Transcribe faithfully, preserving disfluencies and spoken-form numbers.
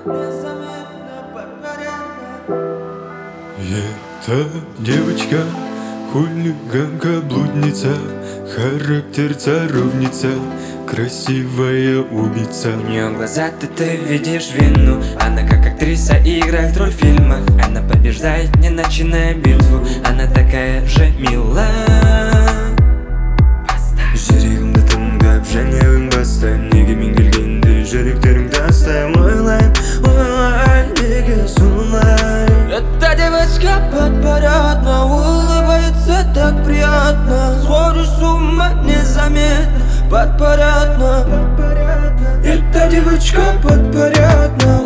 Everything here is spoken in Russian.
Эта девочка хулиганка, блудница, характер царовница, красивая убийца. У нее глаза-то ты видишь вину. Она как актриса играет роль в фильмах. Она побеждает, не начиная битву. Она такая же милая. Жүрегімді тыңдап және бастаймын. Неге мен келгенде жүректеріңді астаймын. Ойлаймын, ойлаймын, неге солай. Эта девочка подпорядна, улыбается так приятно. Сходишь с ума незаметно, подпорядна. Эта девочка подпорядна,